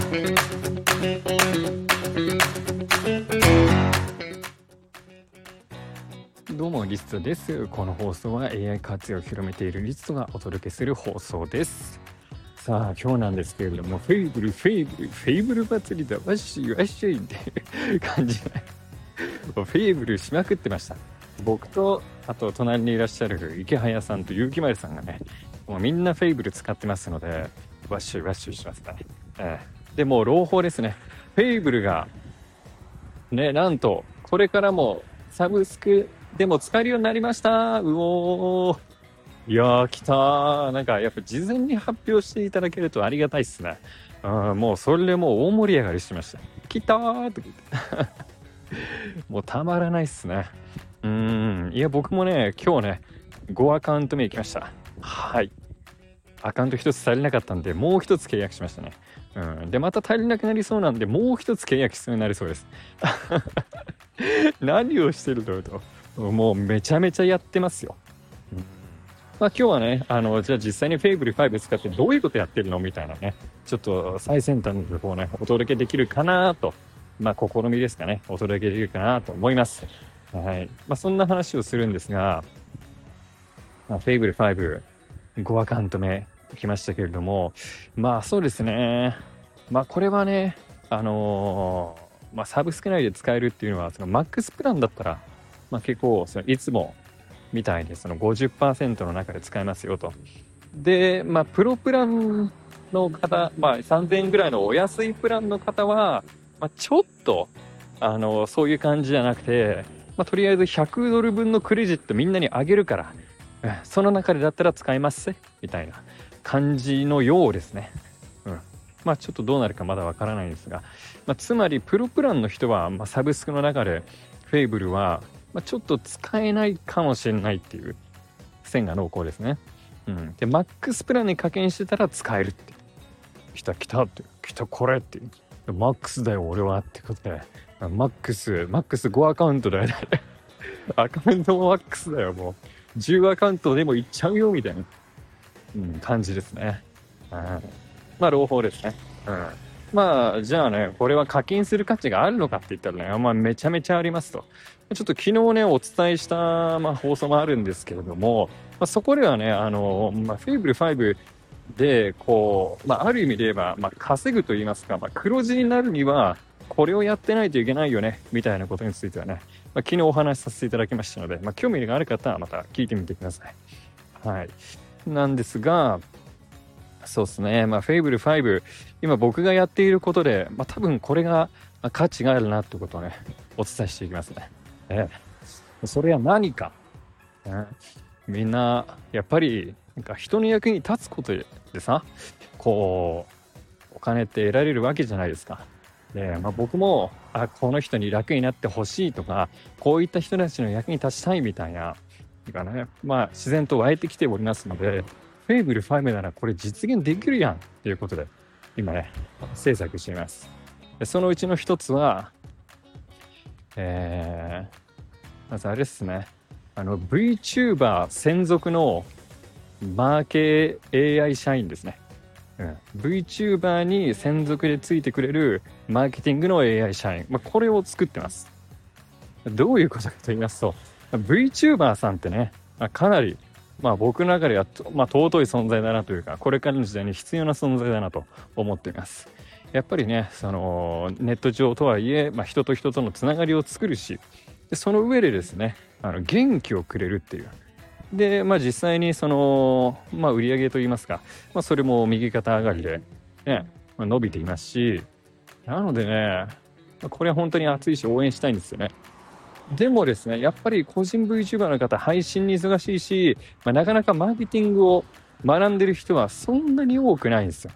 どうもリストです。この放送は AI 活用を広めているリストがお届けする放送です。さあ今日なんですけれども、フェイブル祭りだ、わっしーわっしーっていう感じでフェイブルしまくってました。僕とあと隣にいらっしゃる池早さんと結城まりさんがね、もうみんなフェイブル使ってますので、わっしーわっしーしますね。でもう朗報ですね。フェイブルがね、なんとこれからもサブスクでも使えるようになりました。うおー、いやー来たー。なんかやっぱ事前に発表していただけるとありがたいっすね。もうそれでもう大盛り上がりしてました。来たーって言ってもうたまらないっすね。いや僕もね今日ね5アカウント目行きました。はい、アカウント1つ足りなかったんでもう1つ契約しましたね。でまた足りなくなりそうなんでもう1つ契約必要になりそうです何をしてるのと、もうめちゃめちゃやってますよ。まあ、今日はね、じゃあ実際にフェイブル5使ってどういうことやってるのみたいなね、ちょっと最先端の情報をね、お届けできるかなと、まあ、試みですかね、お届けできるかなと思います。はい。まあ、そんな話をするんですが、フェイブル5、5アカウント目来ましたけれども、まあそうですね、まあこれはね、まあサブスク内で使えるっていうのは、そのマックスプランだったら、まあ結構、そのいつもみたいにその 50% の中で使えますよと。で、まあプロプランの方、まあ3000円ぐらいのお安いプランの方は、まあちょっと、そういう感じじゃなくて、まあとりあえず100ドル分のクレジットみんなにあげるから、その中でだったら使えますみたいな感じのようですね。まあちょっとどうなるかまだわからないんですが、まあ、つまりプロプランの人は、まあ、サブスクの中でフェイブルは、まあ、ちょっと使えないかもしれないっていう線が濃厚ですね。でマックスプランに課金してたら使えるって来たって来たこれってマックスだよ俺はってことで、マックス5アカウントだよねアカウントもマックスだよ、もう10アカウントでもいっちゃうよみたいな、感じですね。まあ朗報ですね。まあじゃあね、これは課金する価値があるのかって言ったらね、まあめちゃめちゃありますと。ちょっと昨日ねお伝えした、まあ、放送もあるんですけれども、まあ、そこではね、まあ、フェイブル5でこう、まあ、ある意味で言えば、まあ、稼ぐと言いますか、まあ、黒字になるにはこれをやってないといけないよねみたいなことについてはね、まあ、昨日お話しさせていただきましたので、まあ、興味がある方はまた聞いてみてください。はい。なんですが、そうですね、まあ、フェイブル5、今僕がやっていることで、まあ、多分これが価値があるなってことをね、お伝えしていきますね。それは何か、みんな、やっぱり、なんか人の役に立つことでさ、こう、お金って得られるわけじゃないですか。で、まあ、僕も、この人に楽になってほしいとか、こういった人たちの役に立ちたいみたいな、がね、まあ、自然と湧いてきておりますので、フェイブル5ならこれ実現できるやんっていうことで、今ね、制作しています。でそのうちの一つは、まずあれですね、VTuber 専属のマーケ AI 社員ですね。VTuber に専属でついてくれるマーケティングの AI 社員、まあ、これを作ってます。どういうことかと言いますと、VTuber さんってね、かなり、まあ、僕の中では、まあ、尊い存在だなというか、これからの時代に必要な存在だなと思っています。やっぱりね、そのネット上とはいえ、まあ、人と人とのつながりを作るし、でその上でですね、元気をくれるっていう。で、まあ、実際にその、まあ、売り上げといいますか、まあ、それも右肩上がりで、ね、まあ、伸びていますし、なのでね、これは本当に熱いし応援したいんですよね。でもですね、やっぱり個人 VTuber の方、配信に忙しいし、まあ、なかなかマーケティングを学んでる人はそんなに多くないんですよ。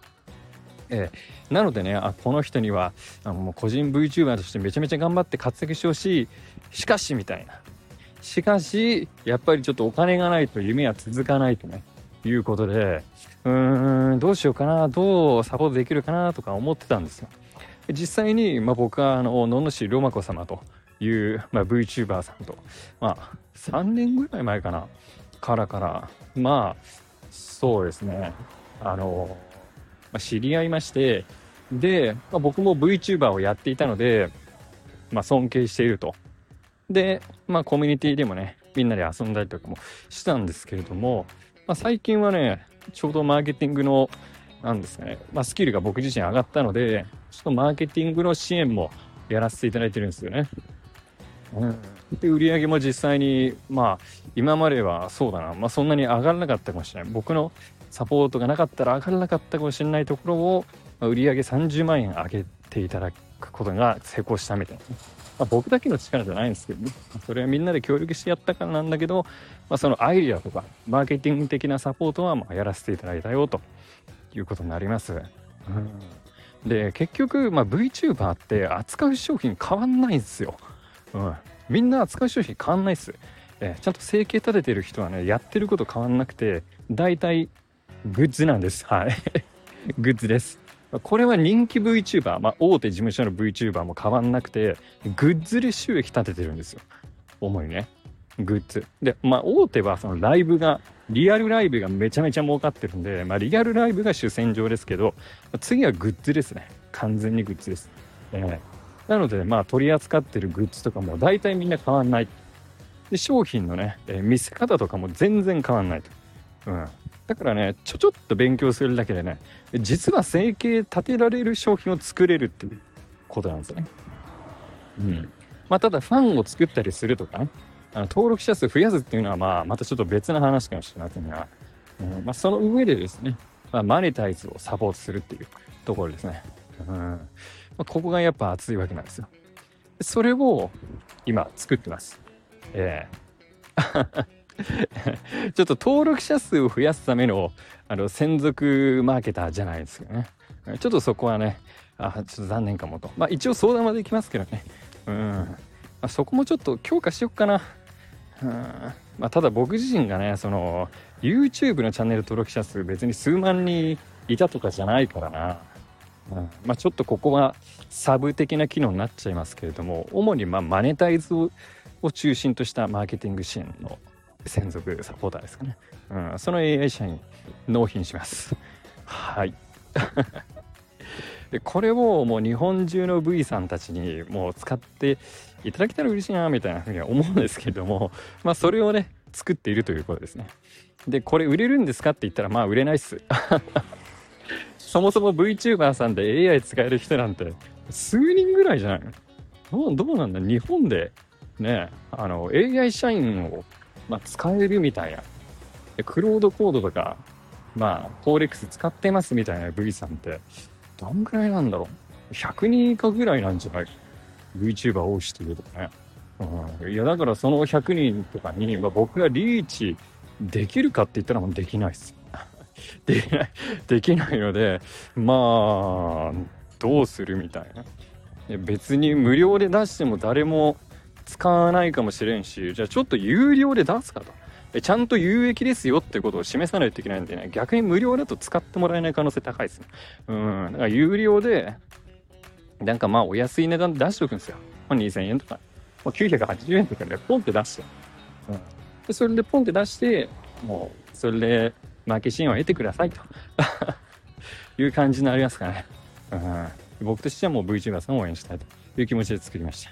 なのでね、この人にはもう個人 VTuber としてめちゃめちゃ頑張って活躍してほしい。しかしみたいな。しかしやっぱりちょっとお金がないと夢は続かないとねいうことで、どうしようかな、どうサポートできるかなとか思ってたんですよ。実際に、まあ、僕は野々市ロマ子様という、まあ、VTuber さんと、まあ、3年ぐらい前かなからまあそうですね、まあ、知り合いまして、 で、僕も VTuber をやっていたので、尊敬していると。で、コミュニティでもね、みんなで遊んだりとかもしたんですけれども、最近はね、ちょうどマーケティングの、なんですかね、スキルが僕自身上がったので、ちょっとマーケティングの支援もやらせていただいてるんですよね。で、売り上げも実際に、今まではそうだな、そんなに上がらなかったかもしれない。僕のサポートがなかったら上がらなかったかもしれないところを、売り上げ30万円上げていただくことが成功したみたいな。僕だけの力じゃないんですけどね。それはみんなで協力してやったからなんだけど、そのアイディアとか、マーケティング的なサポートはやらせていただいたよということになります。で、結局、VTuber って扱う商品変わんないんですよ。みんな扱う商品変わんないっす。ちゃんと生計立ててる人はね、やってること変わんなくて、大体グッズなんです。はい。グッズです。これは人気 VTuber、大手事務所の VTuber も変わんなくて、グッズで収益立ててるんですよ。主にね。グッズ。で、大手はそのライブが、リアルライブがめちゃめちゃ儲かってるんで、リアルライブが主戦場ですけど、次はグッズですね。完全にグッズです。なので、取り扱ってるグッズとかも大体みんな変わんない。で、商品のね、見せ方とかも全然変わんないと。だからね、ちょっと勉強するだけでね、実は生計立てられる商品を作れるっていうことなんですよね。ただファンを作ったりするとかね、登録者数増やすっていうのはまたちょっと別の話かもしれませんが、その上でですね、マネタイズをサポートするっていうところですね。ここがやっぱ熱いわけなんですよ。それを今作ってます。ちょっと登録者数を増やすための専属マーケターじゃないですよね。ちょっとそこはね、ちょっと残念かもと。一応相談はできますけどね。そこもちょっと強化しよっかな。ただ僕自身がね、その YouTube のチャンネル登録者数別に数万人いたとかじゃないからな。ちょっとここはサブ的な機能になっちゃいますけれども、主にマネタイズを中心としたマーケティング支援の専属サポーターですかね。その AI 社員納品します。はい。でこれをもう日本中の V さんたちにもう使っていただけたら嬉しいなみたいなふうには思うんですけれども、それをね作っているということですね。でこれ売れるんですかって言ったら売れないっす。そもそも VTuber さんで AI 使える人なんて数人ぐらいじゃないの？どうなんだ日本でね、AI 社員を、使えるみたいな。クロードコードとか、コーレックス使ってますみたいな V さんって、どんぐらいなんだろう ?100 人以下ぐらいなんじゃない ?VTuber 多い人いるとかね。いや、だからその100人とかに、僕がリーチできるかって言ったらもうできないっす。できないので、どうするみたいな。別に無料で出しても誰も使わないかもしれんし、じゃあちょっと有料で出すかと。ちゃんと有益ですよってことを示さないといけないんでね、逆に無料だと使ってもらえない可能性高いですね。だから有料で、お安い値段で出しておくんですよ。2000円とか、980円とかでポンって出して。でそれでポンって出して、もう、それで、マーケ支援を得てくださいという感じになりますかね。僕としてはもう VTuber さんを応援したいという気持ちで作りました。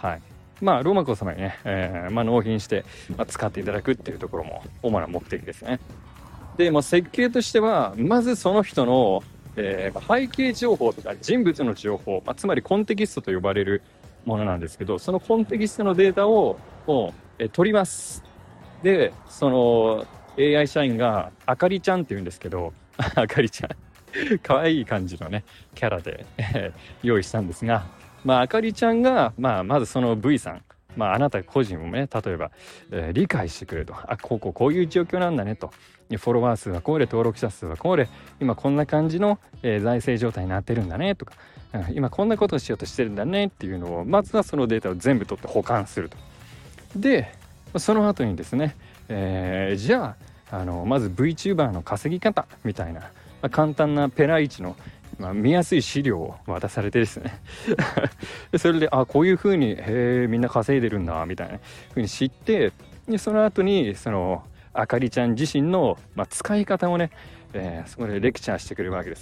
はい。ローマ子様にね、納品して、使っていただくっていうところも主な目的ですね。で、設計としては、まずその人の、背景情報とか人物の情報、つまりコンテキストと呼ばれるものなんですけど、そのコンテキストのデータを取ります。で、その AI 社員があかりちゃんって言うんですけど、あかりちゃん。可愛い感じのね、キャラで用意したんですが、あかりちゃんが、まずその V さん、あなた個人をね、例えば、理解してくれると。こういう状況なんだねと。フォロワー数はこうで、登録者数はこうで、今こんな感じの、財政状態になってるんだねとか、今こんなことをしようとしてるんだねっていうのを、まずはそのデータを全部取って保管すると。で、その後にですね、じゃあ、まず VTuber の稼ぎ方みたいな、簡単なペライチの、見やすい資料を渡されてですねでそれでこういう風にみんな稼いでるんだみたいな風に知って、でその後にそのあかりちゃん自身の、使い方をね、そこでレクチャーしてくれるわけですよ。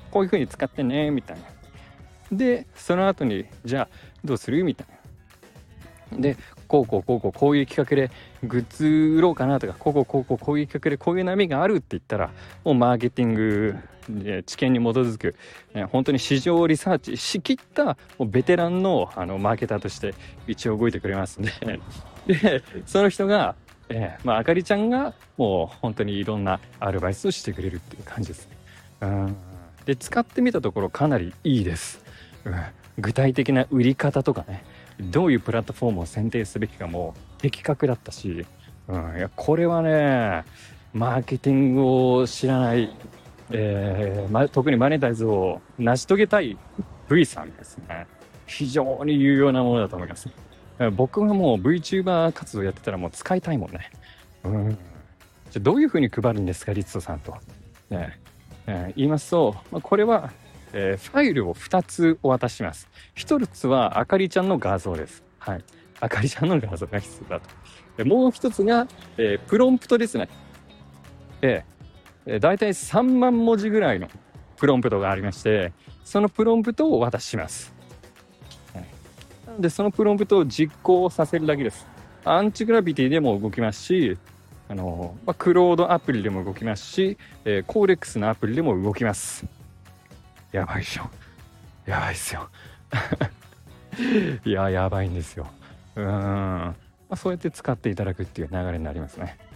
こういう風に使ってねみたいな。でその後にじゃあどうするみたいな。でこういう企画でグッズ売ろうかなとか、こういう企画でこういう波があるって言ったら、もうマーケティングで知見に基づく、本当に市場リサーチしきったもうベテランのマーケターとして一応動いてくれますんででその人が、あかりちゃんがもう本当にいろんなアドバイスをしてくれるっていう感じですね。で使ってみたところかなりいいです。具体的な売り方とかね、どういうプラットフォームを選定すべきかも的確だったし、いやこれはねマーケティングを知らない、特にマネタイズを成し遂げたい V さんですね、非常に有用なものだと思います。僕はもう VTuber 活動やってたらもう使いたいもんね。じゃあどういうふうに配るんですかリツトさんと、言いますと、これはファイルを2つお渡しします。1つはあかりちゃんの画像です。はい。あかりちゃんの画像が必要だと。でもう1つが、プロンプトですね。だいたい3万文字ぐらいのプロンプトがありまして、そのプロンプトをお渡しします。で、そのプロンプトを実行させるだけです。アンチグラビティでも動きますし、クロードアプリでも動きますし、コーレックスのアプリでも動きます。やばいっしょ。やばいっすよ。いや、やばいんですよ。そうやって使っていただくっていう流れになりますね。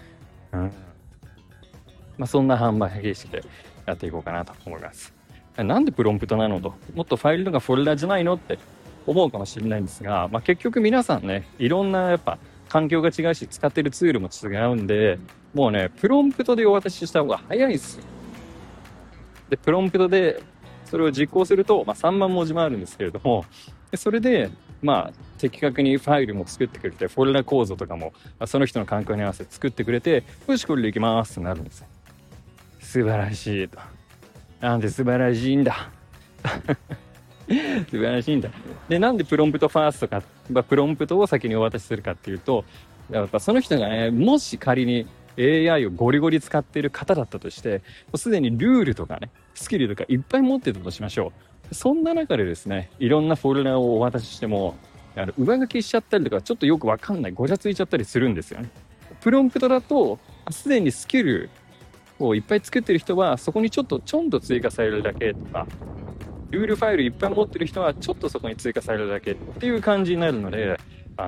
そんな販売形式でやっていこうかなと思います。なんでプロンプトなのと、もっとファイルとかフォルダじゃないのって思うかもしれないんですが、結局皆さんね、いろんなやっぱ環境が違うし、使ってるツールも違うんで、もうね、プロンプトでお渡しした方が早いですよ。で、プロンプトでそれを実行すると、3万文字もあるんですけれども、それで、的確にファイルも作ってくれて、フォルダ構造とかも、その人の環境に合わせて作ってくれて、よし、これでいきますってなるんですよ。素晴らしいと。なんで素晴らしいんだ。素晴らしいんだ。で、なんでプロンプトファーストか、プロンプトを先にお渡しするかっていうと、やっぱその人がね、もし仮に AI をゴリゴリ使っている方だったとして、もうすでにルールとかね、スキルとかいっぱい持ってたとしましょう。そんな中でですね、いろんなフォルダをお渡ししても、上書きしちゃったりとか、ちょっとよくわかんない、ごちゃついちゃったりするんですよね。プロンプトだと、すでにスキルをいっぱい作ってる人は、そこにちょんと追加されるだけとか、ルールファイルいっぱい持ってる人は、ちょっとそこに追加されるだけっていう感じになるので、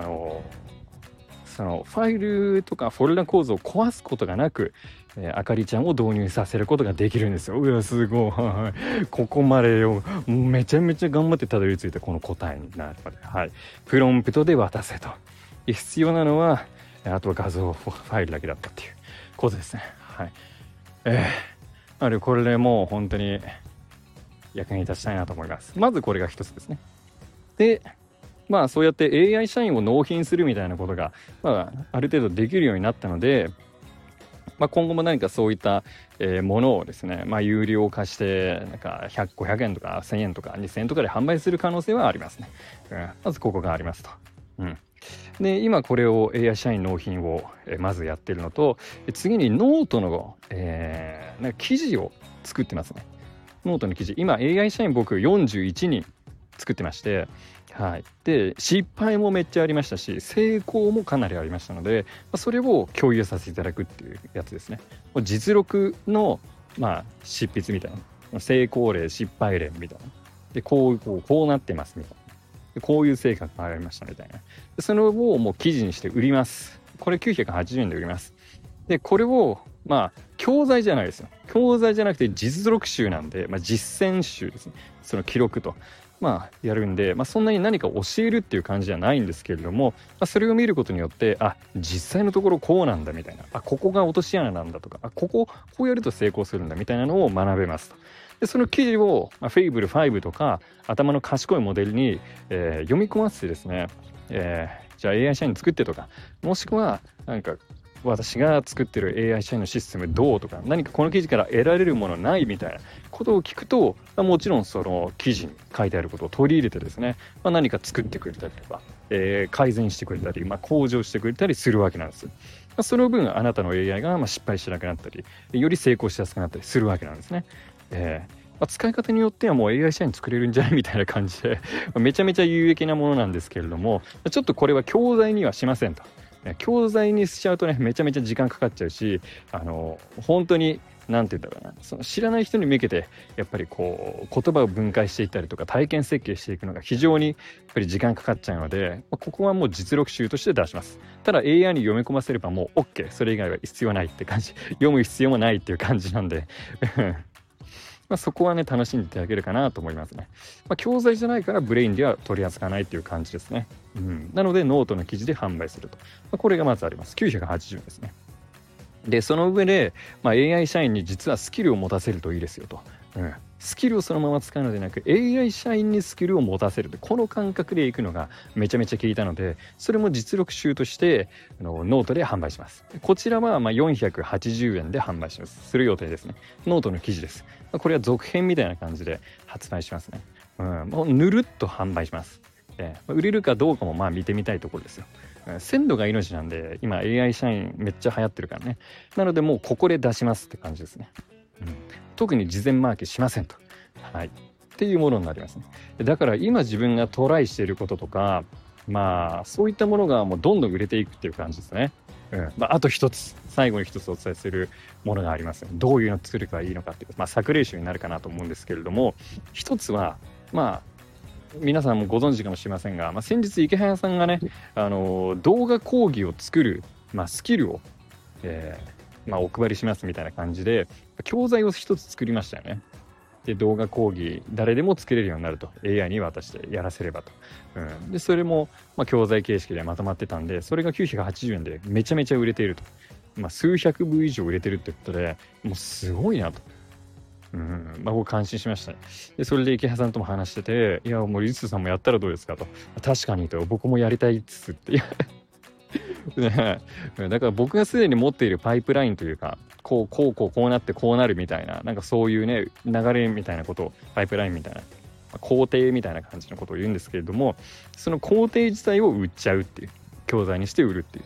そのファイルとかフォルダ構造を壊すことがなく、あかりちゃんを導入させることができるんですよ。うわ、すごい。ここまでよ。めちゃめちゃ頑張ってたどり着いたこの答えになるので、はい。プロンプトで渡せと。必要なのは、あとは画像ファイルだけだったっていうことですね。はい。これでもう本当に役に立ちたいなと思います。まずこれが一つですね。で、そうやって AI 社員を納品するみたいなことが、ある程度できるようになったので、今後も何かそういった、ものをですね、有料化してなんか500円とか1000円とか2000円とかで販売する可能性はありますね。まずここがありますと。で今これを AI 社員納品をまずやってるのと、次にノートの、記事を作ってますね。ノートの記事、今 AI 社員僕41人作ってまして、はい、で失敗もめっちゃありましたし、成功もかなりありましたので、それを共有させていただくっていうやつですね。実録の、執筆みたいな、成功例失敗例みたいなで、こうなってますみたいなで、こういう成果がありましたみたいなで、それをもう記事にして売ります。これ980円で売ります。でこれを教材じゃないですよ。教材じゃなくて実録集なんで、実践集ですね。その記録とやるんで、そんなに何か教えるっていう感じじゃないんですけれども、それを見ることによって、実際のところこうなんだみたいな、ここが落とし穴なんだとか、こうやると成功するんだみたいなのを学べますと。でその記事を、フェイブル5とか頭の賢いモデルに、読み込ませてですね、じゃあ AI 社員作ってとか、もしくはなんか私が作ってる AI 社員のシステムどうとか、何かこの記事から得られるものないみたいなことを聞くと、もちろんその記事に書いてあることを取り入れてですね、何か作ってくれたりとか、改善してくれたり、向上してくれたりするわけなんです。その分あなたの AI が失敗しなくなったり、より成功しやすくなったりするわけなんですね。 使い方によってはもう AI 社員作れるんじゃないみたいな感じでめちゃめちゃ有益なものなんですけれども、ちょっとこれは教材にはしませんと。教材にしちゃうとね、めちゃめちゃ時間かかっちゃうし、本当になんて言うんだろうな、その知らない人に向けてやっぱりこう言葉を分解していったりとか体験設計していくのが非常にやっぱり時間かかっちゃうので、ここはもう実力集として出します。ただ AI に読み込ませればもう OK、 それ以外は必要ないって感じ、読む必要もないっていう感じなんでそこはね楽しんでいただけるかなと思いますね。教材じゃないからブレインでは取り扱わないっていう感じですね。なのでノートの記事で販売すると、これがまずあります。980円ですね。でその上で、AI 社員に実はスキルを持たせるといいですよと、スキルをそのまま使うのではなく AI 社員にスキルを持たせる、この感覚でいくのがめちゃめちゃ効いたので、それも実力集としてノートで販売します。こちらは480円で販売する予定ですね。ノートの記事です。これは続編みたいな感じで発売しますね。もうぬるっと販売します。売れるかどうかも見てみたいところですよ。鮮度が命なんで、今 AI 社員めっちゃ流行ってるからね。なのでもうここで出しますって感じですね。特に事前マーケしませんと。っていうものになりますね。だから今自分がトライしていることとか、そういったものがもうどんどん売れていくっていう感じですね。あと一つ、最後に一つお伝えするものがあります。どういうのを作るかいいのかっていう、作例集になるかなと思うんですけれども、一つは皆さんもご存知かもしれませんが、先日池早さんがね、動画講義を作る、スキルを、お配りしますみたいな感じで教材を一つ作りましたよね。で動画講義誰でも作れるようになると、 AI に渡してやらせればと、でそれも、教材形式でまとまってたんで、それが980円でめちゃめちゃ売れていると、数百部以上売れてるってことで、もうすごいなと。僕感心しましたね。でそれで池原さんとも話してて、いやもうリツさんもやったらどうですかと、確かにと、僕もやりたいっつってね、だから僕がすでに持っているパイプラインというか、こうなってこうなるみたいな、なんかそういうね流れみたいなことを、パイプラインみたいな工程みたいな感じのことを言うんですけれども、その工程自体を売っちゃうっていう、教材にして売るっていう、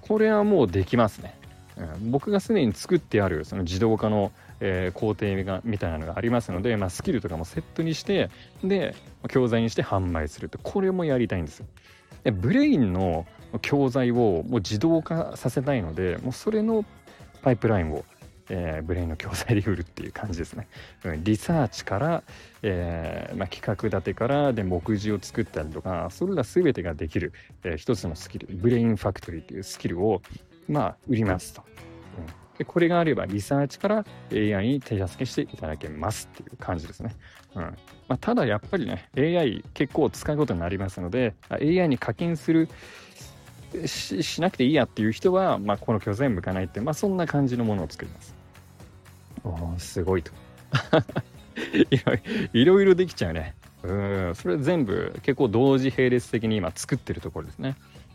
これはもうできますね。僕がすでに作ってあるその自動化の、工程みたいなのがありますので、スキルとかもセットにして、で教材にして販売すると、これもやりたいんですよ。でブレインの教材をもう自動化させたいので、もうそれのパイプラインを、ブレインの教材で売るっていう感じですね。リサーチから、企画立てからで目次を作ったりとか、それら全てができる、一つのスキル、ブレインファクトリーっていうスキルを売りますと。でこれがあればリサーチから AI に手助けしていただけますっていう感じですね。ただやっぱりね AI 結構使うことになりますので、 AI に課金しなくていいやっていう人は、この教材に向かないって、そんな感じのものを作ります。すごいといろいろできちゃうね。それ全部結構同時並列的に今作ってるところですね。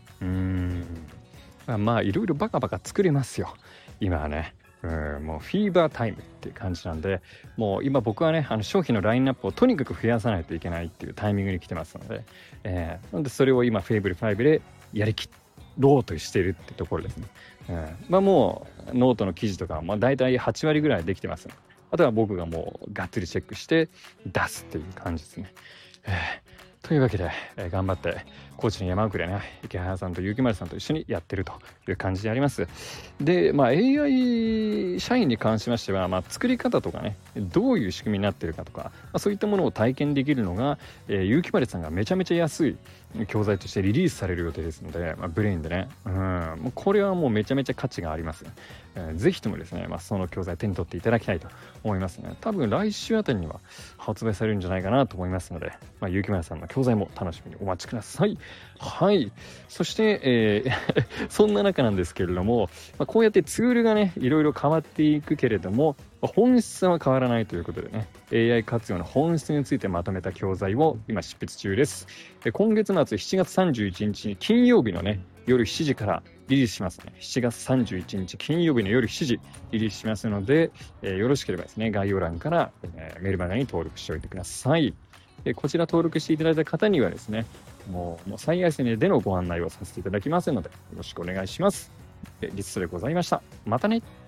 いろいろバカバカ作れますよ今はね。もうフィーバータイムっていう感じなんで、もう今僕はね商品のラインナップをとにかく増やさないといけないっていうタイミングに来てますので、なんでそれを今フェイブル5でやりきろうとしているってところですね。もうノートの記事とかは大体8割ぐらいできてますので、あとは僕がもうがっつりチェックして出すっていう感じですね。というわけで、頑張って高知の山奥でね池原さんと結城丸さんと一緒にやってるという感じであります。で、AI 社員に関しましては、作り方とかね、どういう仕組みになっているかとか、そういったものを体験できるのが、結城丸さんがめちゃめちゃ安い教材としてリリースされる予定ですので、ブレインでね、もうこれはもうめちゃめちゃ価値があります。ぜひともですね、その教材手に取っていただきたいと思いますね。多分来週あたりには発売されるんじゃないかなと思いますので、結城丸さんの教材も楽しみにお待ちください。はい。そして、そんな中なんですけれども、こうやってツールがねいろいろ変わっていくけれども、本質は変わらないということでね、 AI 活用の本質についてまとめた教材を今執筆中です。今月末7月31日に金曜日のね夜7時からリリースしますね。7月31日金曜日の夜7時リリースしますので、よろしければですね概要欄から、メルマガに登録しておいてください。こちら登録していただいた方にはですね、もう最愛線でのご案内をさせていただきますのでよろしくお願いします。リツでございました。またね。